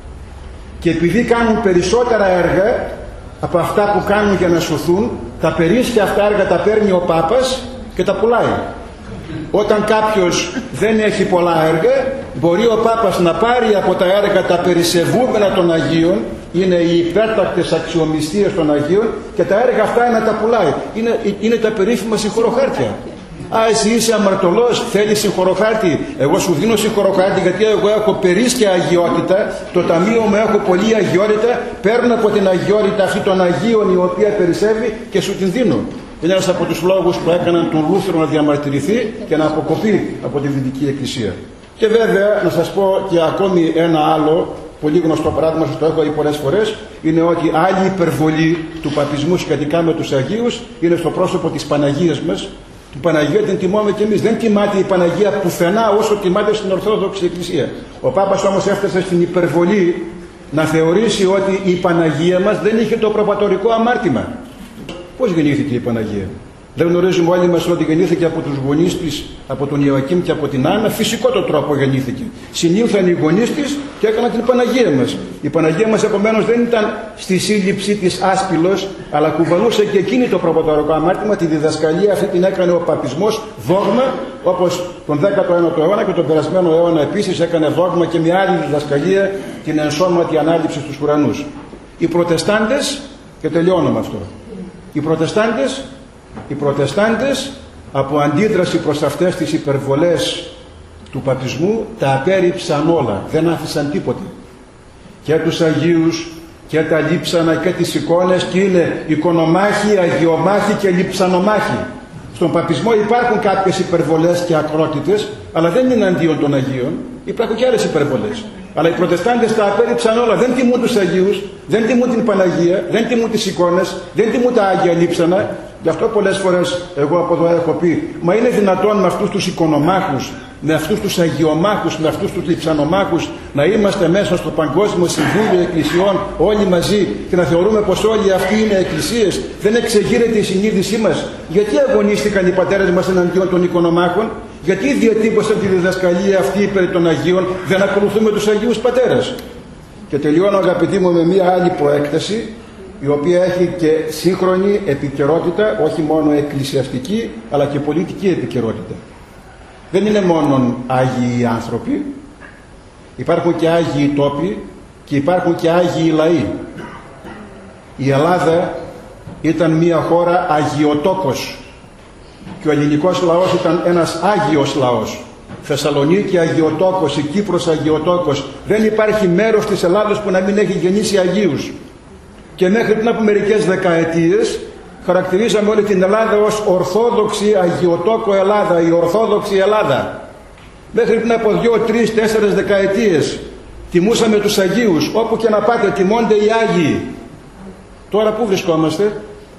A: Και επειδή κάνουν περισσότερα έργα από αυτά που κάνουν για να σωθούν, τα περίσσια αυτά έργα τα παίρνει ο Πάπας και τα πουλάει. Όταν κάποιος δεν έχει πολλά έργα, μπορεί ο Πάπας να πάρει από τα έργα τα περισσευούμενα των Αγίων, είναι οι υπέρτακτες αξιομισθίες των Αγίων, και τα έργα αυτά να τα πουλάει. Είναι, είναι τα περίφημα συγχωροχάρτια. Α, εσύ είσαι αμαρτωλός, θέλεις συγχωροχάρτη? Εγώ σου δίνω συγχωροχάρτη γιατί εγώ έχω περίσσια αγιότητα, το ταμείο μου έχω πολλή αγιότητα, παίρνω από την αγιότητα αυτή των Αγίων η οποία περισσεύει και σου την δίνω. Είναι ένας από τους λόγους που έκαναν τον Λούθρο να διαμαρτυρηθεί και να αποκοπεί από τη Δυτική Εκκλησία. Και βέβαια να σας πω και ακόμη ένα άλλο πολύ γνωστό παράδειγμα, σας το έχω δει πολλές φορές, είναι ότι άλλη υπερβολή του παπισμού σχετικά με τους Αγίους είναι στο πρόσωπο της Παναγίας μας. Την Παναγία την τιμάμε και εμείς. Δεν τιμάται η Παναγία πουθενά όσο τιμάται στην Ορθόδοξη Εκκλησία. Ο Πάπας όμως έφτασε στην υπερβολή να θεωρήσει ότι η Παναγία μας δεν είχε το προπατορικό αμάρτημα. Πώς γεννήθηκε η Παναγία? Δεν γνωρίζουμε όλοι μας ότι γεννήθηκε από τους γονείς της, από τον Ιωακήμ και από την Άννα, φυσικό το τρόπο γεννήθηκε. Συνήλθαν οι γονείς της και έκαναν την Παναγία μας. Η Παναγία μας επομένως δεν ήταν στη σύλληψή της άσπυλος, αλλά κουβαλούσε και εκείνη το προπατορικό αμάρτημα. Τη διδασκαλία αυτή την έκανε ο παπισμός δόγμα, όπως τον δέκατο ένατο αιώνα και τον περασμένο αιώνα επίσης έκανε δόγμα και μια άλλη διδασκαλία, την ενσώματη ανάληψη στους ουρανούς. Οι Προτεστάντες, και τελειώνω με αυτό, οι Προτεστάντες Οι Προτεστάντες από αντίδραση προς αυτές τις υπερβολές του παπισμού τα απέρριψαν όλα, δεν άφησαν τίποτε. Και τους Αγίους και τα λείψανα και τις εικόνες, και είναι εικονομάχοι, αγιομάχοι και λειψανομάχοι. Στον παπισμό υπάρχουν κάποιες υπερβολές και ακρότητες, αλλά δεν είναι αντίον των Αγίων, υπάρχουν και άλλες υπερβολές. Αλλά οι Προτεστάντες τα απέρριψαν όλα, δεν τιμούν τους Αγίους, δεν τιμούν την Παναγία, δεν τιμούν τις εικόνες, δεν τιμούν τα Άγια λείψανα. Γι' αυτό πολλές φορές εγώ από εδώ έχω πει, μα είναι δυνατόν με αυτούς τους εικονομάχους, με αυτούς τους αγιομάχους, με αυτούς τους λειψανομάχους να είμαστε μέσα στο Παγκόσμιο Συμβούλιο Εκκλησιών όλοι μαζί και να θεωρούμε πως όλοι αυτοί είναι εκκλησίες? Δεν εξεγείρεται η συνείδησή μας? Γιατί αγωνίστηκαν οι πατέρες μας εναντίον των εικονομάχων? Γιατί διατύπωσαν τη διδασκαλία αυτή περί των Αγίων? Δεν ακολουθούμε τους Αγίους Πατέρες? Και τελειώνω, αγαπητοί μου, με μία άλλη προέκταση, η οποία έχει και σύγχρονη επικαιρότητα, όχι μόνο εκκλησιαστική αλλά και πολιτική επικαιρότητα. Δεν είναι μόνο Άγιοι άνθρωποι, υπάρχουν και Άγιοι τόποι και υπάρχουν και Άγιοι λαοί. Η Ελλάδα ήταν μια χώρα αγιοτόκος και ο ελληνικός λαός ήταν ένας Άγιος λαός. Θεσσαλονίκη αγιοτόκος, η Κύπρος αγιοτόκος. Δεν υπάρχει μέρος της Ελλάδος που να μην έχει γεννήσει Αγίους. Και μέχρι πριν από μερικές δεκαετίες χαρακτηρίζαμε όλη την Ελλάδα ως Ορθόδοξη Αγιοτόκο Ελλάδα, η Ορθόδοξη Ελλάδα. Μέχρι πριν από δύο, τρεις, τέσσερες δεκαετίες τιμούσαμε τους Αγίους. Όπου και να πάτε τιμώνται οι Άγιοι. Τώρα πού βρισκόμαστε?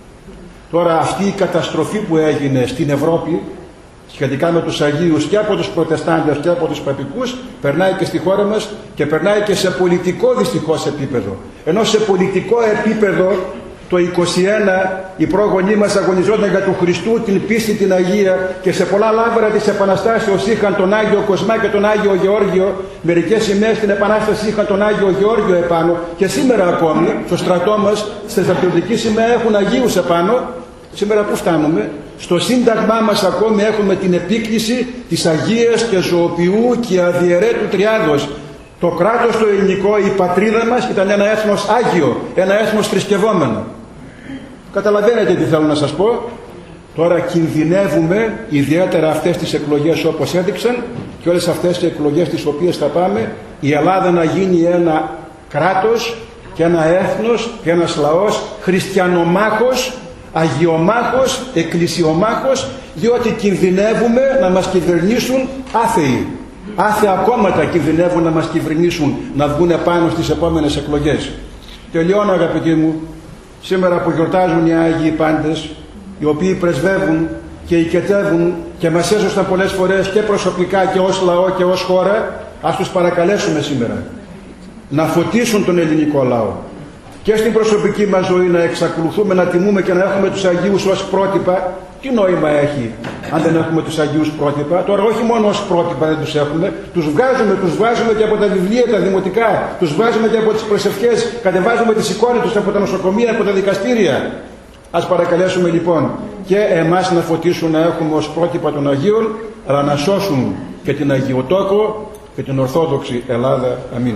A: Τώρα αυτή η καταστροφή που έγινε στην Ευρώπη σχετικά με τους Αγίους και από τους Προτεστάντες και από τους Παπικούς περνάει και στη χώρα μας και περνάει και σε πολιτικό δυστυχώς επίπεδο. Ενώ σε πολιτικό επίπεδο το είκοσι ένα οι πρόγονοί μας αγωνιζόταν για του Χριστού την πίστη την Αγία και σε πολλά λάβαρα της Επαναστάσεως είχαν τον Άγιο Κοσμά και τον Άγιο Γεώργιο. Μερικές σημαίες στην Επανάσταση είχαν τον Άγιο Γεώργιο επάνω και σήμερα ακόμη στο στρατό μας στη στρατιωτική σημαία έχουν Αγίους επάνω. Σήμερα πού φτάνουμε? Στο Σύνταγμά μας ακόμη έχουμε την επίκληση της Αγίας και Ζωοποιού και Αδιαιρέτου Τριάδος. Το κράτος το ελληνικό, η πατρίδα μας ήταν ένα έθνος Άγιο, ένα έθνος θρησκευόμενο. Καταλαβαίνετε τι θέλω να σας πω? Τώρα κινδυνεύουμε, ιδιαίτερα αυτές τις εκλογές όπως έδειξαν και όλες αυτές τις εκλογές τις οποίες θα πάμε, η Ελλάδα να γίνει ένα κράτος και ένα έθνος και ένας λαός χριστιανομάχος, αγιομάχος, εκκλησιομάχος, διότι κινδυνεύουμε να μας κυβερνήσουν άθεοι. Άθεα κόμματα κινδυνεύουν να μας κυβερνήσουν, να βγουν πάνω στις επόμενες εκλογές. Τελειώνω, αγαπητοί μου, σήμερα που γιορτάζουν οι Άγιοι Πάντες, οι οποίοι πρεσβεύουν και οικετεύουν και μας έσωσαν πολλές φορές και προσωπικά και ως λαό και ως χώρα, ας τους παρακαλέσουμε σήμερα να φωτίσουν τον ελληνικό λαό. Και στην προσωπική μας ζωή να εξακολουθούμε να τιμούμε και να έχουμε τους Αγίους ως πρότυπα. Τι νόημα έχει αν δεν έχουμε τους Αγίους πρότυπα? Τώρα όχι μόνο ως πρότυπα δεν τους έχουμε, τους βγάζουμε, τους βάζουμε και από τα βιβλία τα δημοτικά, τους βάζουμε και από τις προσευχές, κατεβάζουμε τις εικόνες τους από τα νοσοκομεία, από τα δικαστήρια. Ας παρακαλέσουμε λοιπόν και εμάς να φωτίσουν, να έχουμε ως πρότυπα των Αγίων, αλλά να σώσουν και την Αγιοτόκο και την Ορθόδοξη Ελλάδα. Αμήν.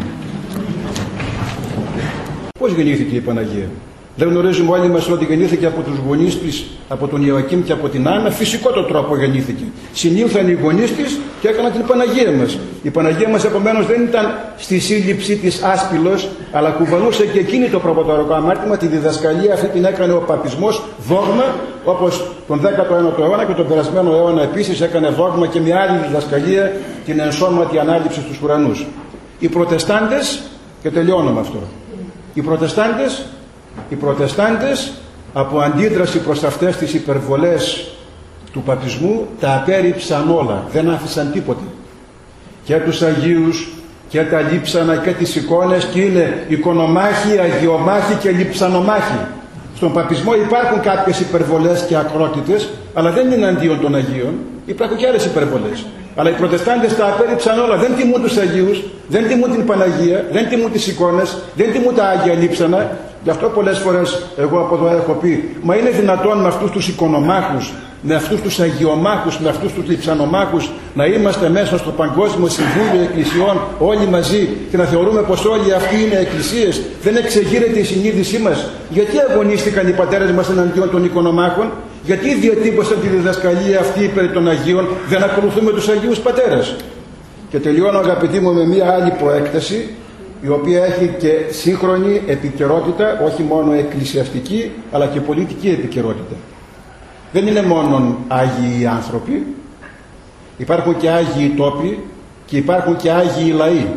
A: Πώς γεννήθηκε η Παναγία? Δεν γνωρίζουμε όλοι μας ότι γεννήθηκε από τους γονείς της, από τον Ιωακήμ και από την Άννα? Φυσικό το τρόπο γεννήθηκε. Συνήλθαν οι γονείς της και έκαναν την Παναγία μας. Η Παναγία μας επομένως δεν ήταν στη σύλληψή της άσπυλος, αλλά κουβαλούσε και εκείνη το προποτορικό αμάρτημα. Τη διδασκαλία αυτή την έκανε ο παπισμός δόγμα, όπως τον δέκατο ένατο αιώνα και τον περασμένο αιώνα επίσης έκανε δόγμα και μια άλλη διδασκαλία, την ενσώματη ανάληψη στους ουρανούς. Οι Προτεστάντες, και τελειώνω με αυτό, οι Προτεστάντες Οι Προτεστάντες από αντίδραση προς αυτές τις υπερβολές του παπισμού τα απέρριψαν όλα, δεν άφησαν τίποτε. Και τους Αγίους και τα λείψανα και τις εικόνες και είναι εικονομάχοι, αγιομάχοι και λειψανομάχοι. Στον παπισμό υπάρχουν κάποιες υπερβολές και ακρότητες, αλλά δεν είναι αντίον των Αγίων, υπάρχουν και άλλες υπερβολές. Αλλά οι Προτεστάντες τα απέρριψαν όλα, δεν τιμούν τους Αγίους, δεν τιμούν την Παναγία, δεν τιμούν τις εικόνες, δεν τιμούν τα Άγια λείψανα. Γι' αυτό πολλές φορές εγώ από εδώ έχω πει, μα είναι δυνατόν με αυτούς τους εικονομάχους, με αυτούς τους αγιομάχους, με αυτούς τους λειψανομάχους να είμαστε μέσα στο Παγκόσμιο Συμβούλιο Εκκλησιών όλοι μαζί και να θεωρούμε πως όλοι αυτοί είναι εκκλησίες? Δεν εξεγείρεται η συνείδησή μας? Γιατί αγωνίστηκαν οι πατέρες μας εναντίον των εικονομάχων? Γιατί διατύπωσαν τη διδασκαλία αυτή περί των Αγίων? Δεν ακολουθούμε τους Αγίους Πατέρες? Και τελειώνω, αγαπητοί μου, με μία άλλη προέκταση, η οποία έχει και σύγχρονη επικαιρότητα, όχι μόνο εκκλησιαστική, αλλά και πολιτική επικαιρότητα. Δεν είναι μόνο άγιοι άνθρωποι, υπάρχουν και άγιοι τόποι και υπάρχουν και άγιοι λαοί.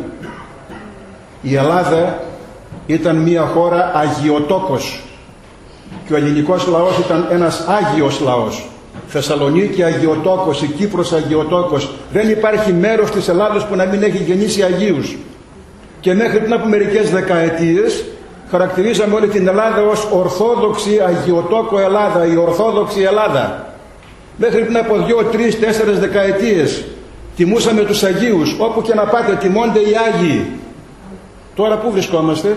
A: Η Ελλάδα ήταν μία χώρα αγιοτόκος και ο ελληνικός λαός ήταν ένας άγιος λαός. Θεσσαλονίκη αγιοτόκος, η Κύπρος αγιοτόκος. Δεν υπάρχει μέρος της Ελλάδος που να μην έχει γεννήσει αγίους. Και μέχρι πριν από μερικές δεκαετίες χαρακτηρίζαμε όλη την Ελλάδα ως Ορθόδοξη Αγιοτόκο Ελλάδα, η Ορθόδοξη Ελλάδα. Μέχρι πριν από δύο, τρεις, τέσσερες δεκαετίες τιμούσαμε τους Αγίους. Όπου και να πάτε τιμώνται οι Άγιοι. Τώρα πού βρισκόμαστε?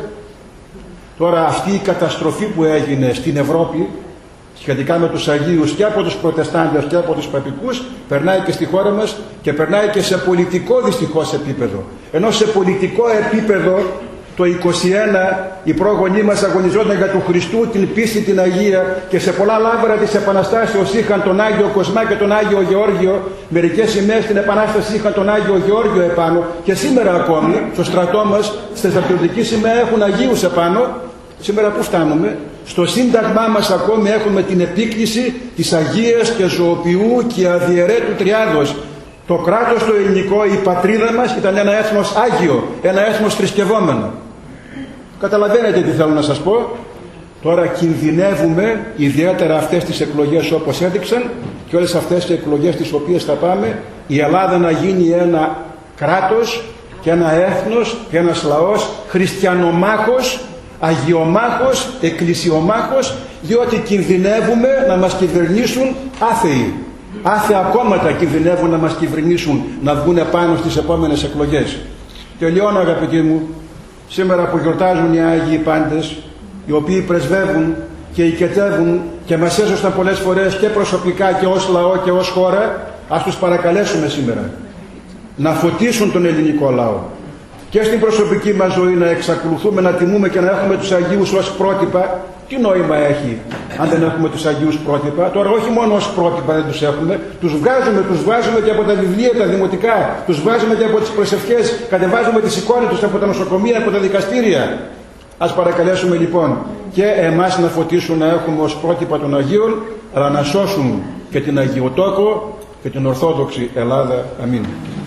A: Τώρα αυτή η καταστροφή που έγινε στην Ευρώπη σχετικά με τους Αγίους και από τους Προτεστάντες και από τους Παπικούς περνάει και στη χώρα μας και περνάει και σε πολιτικό δυστυχώς επίπεδο. Ενώ σε πολιτικό επίπεδο το είκοσι ένα οι πρόγονοί μας αγωνιζόταν για του Χριστού την πίστη την Αγία και σε πολλά λάβαρα της Επαναστάσεως είχαν τον Άγιο Κοσμά και τον Άγιο Γεώργιο. Μερικές σημαίες στην Επανάσταση είχαν τον Άγιο Γεώργιο επάνω και σήμερα ακόμη στο στρατό μας στη στρατιωτική σημαία έχουν Αγίους επάνω. Σήμερα πού φτάνουμε? Στο Σύνταγμά μας ακόμη έχουμε την επίκληση της Αγίας και Ζωοποιού και Αδιαιρέτου Τριάδος. Το κράτος το ελληνικό, η πατρίδα μας ήταν ένα έθνος άγιο, ένα έθνος θρησκευόμενο. Καταλαβαίνετε τι θέλω να σας πω? Τώρα κινδυνεύουμε, ιδιαίτερα αυτές τις εκλογές όπως έδειξαν και όλες αυτές τις εκλογές τις οποίες θα πάμε, η Ελλάδα να γίνει ένα κράτος και ένα έθνος και ένας λαός χριστιανομάχος, αγιομάχος, εκκλησιομάχος, διότι κινδυνεύουμε να μας κυβερνήσουν άθεοι. Άθεα κόμματα κινδυνεύουν να μας κυβερνήσουν, να βγουν πάνω στις επόμενες εκλογές. Τελειώνω, αγαπητοί μου, σήμερα που γιορτάζουν οι Άγιοι Πάντες, οι οποίοι πρεσβεύουν και οικετεύουν και μας έσωσαν πολλές φορές και προσωπικά και ως λαό και ως χώρα, ας τους παρακαλέσουμε σήμερα να φωτίσουν τον ελληνικό λαό. Και στην προσωπική μας ζωή να εξακολουθούμε να τιμούμε και να έχουμε τους Αγίους ως πρότυπα. Τι νόημα έχει αν δεν έχουμε τους Αγίους πρότυπα? Τώρα όχι μόνο ως πρότυπα δεν τους έχουμε, τους βγάζουμε, τους βάζουμε και από τα βιβλία τα δημοτικά, τους βάζουμε και από τις προσευχές, κατεβάζουμε τις εικόνες τους από τα νοσοκομεία, από τα δικαστήρια. Ας παρακαλέσουμε λοιπόν και εμάς να φωτίσουν, να έχουμε ως πρότυπα των Αγίων, αλλά να σώσουν και την Αγιοτόκο και την Ορθόδοξη Ελλάδα. Αμήν.